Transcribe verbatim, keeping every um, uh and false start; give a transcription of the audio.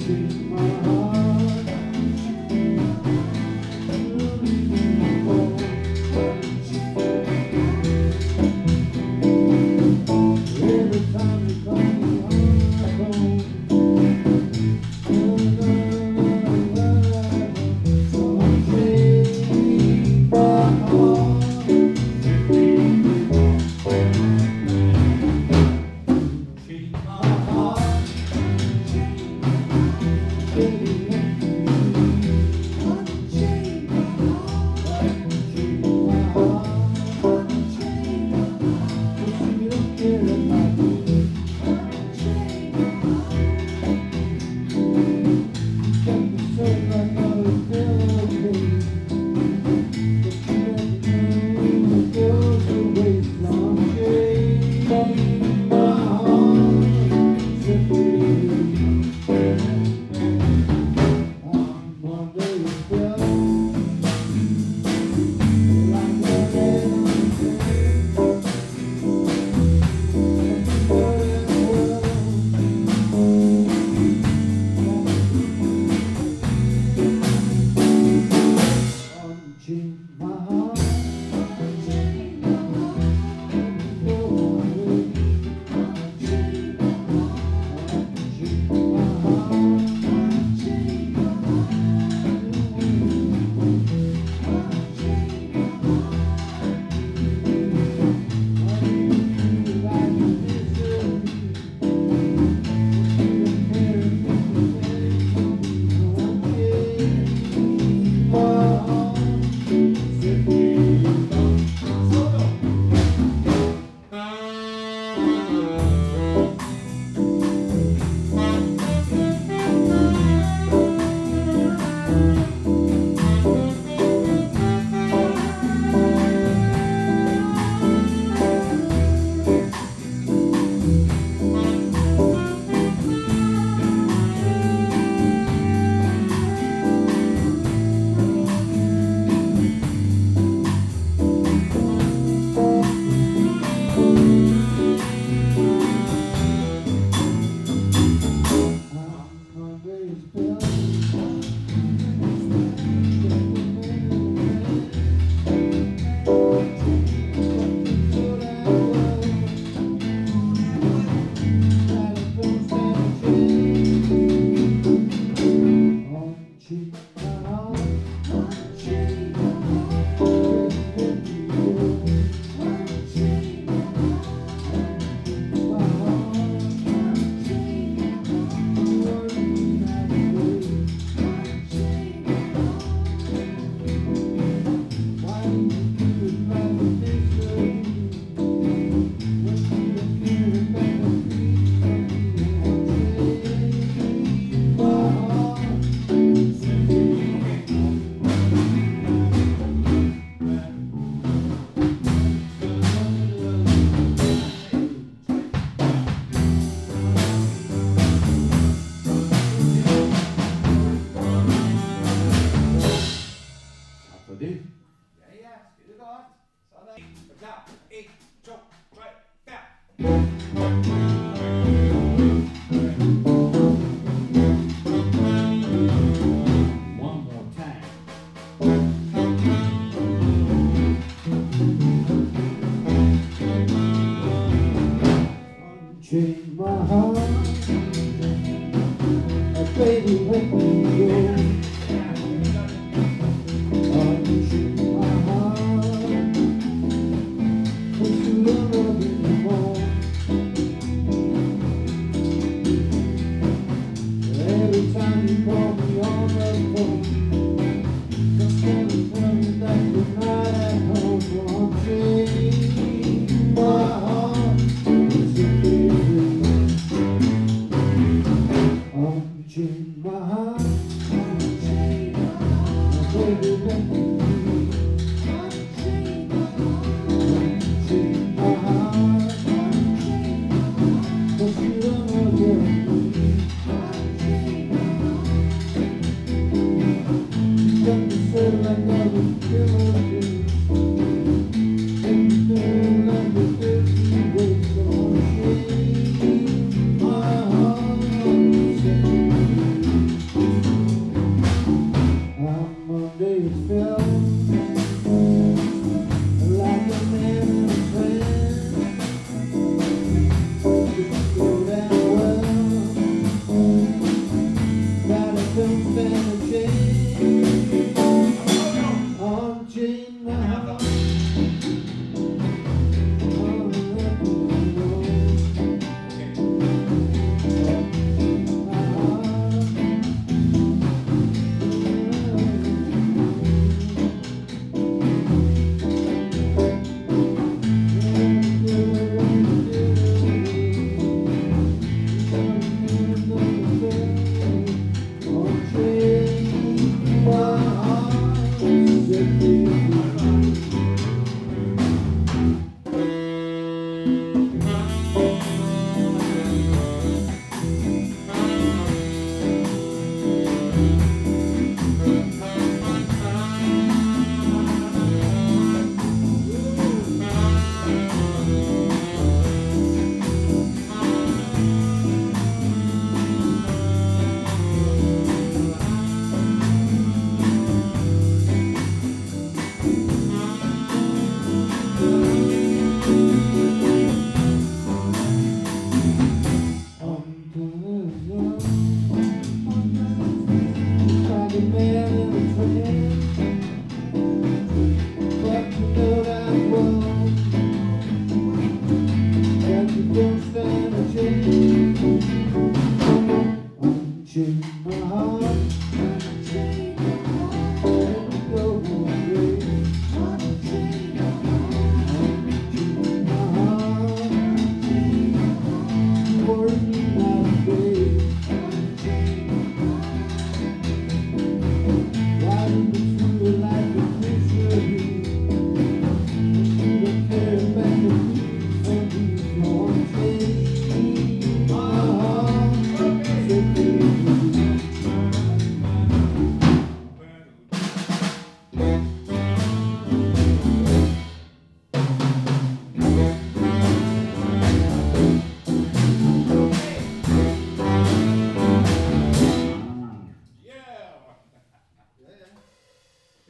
Change my heart, a baby when we go. Unchain my heart, but you don't love me anymore. Every time you call me on the phone, just wanna tell me that you're not at home. Unchain my heart, it's a unchain my heart, unchain my heart, baby, let me be. Unchain my heart, unchain my heart, 'cause you don't know you're me. Unchain my heart, you got me feel like I was killing you. And you feel like the fifty ways to unchain my heart. hand, but you know that well, that you don't stand a chance. Unchain my heart,